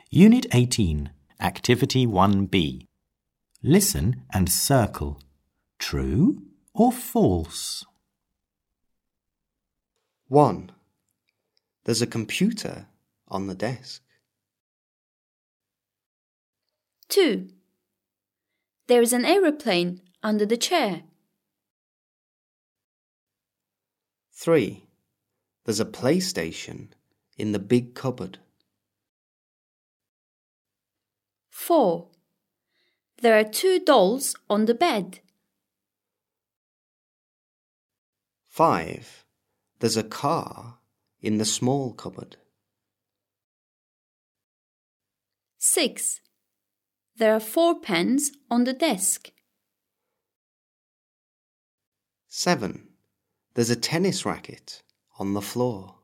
Unit 18, Activity 1B. Listen and circle. True or false? 1. There's a computer on the desk. 2. There is an aeroplane under the chair. 3. There's a PlayStation in the big cupboard. 4. There are 2 dolls on the bed. 5. There's a car in the small cupboard. 6. There are 4 pens on the desk. 7. There's a tennis racket on the floor.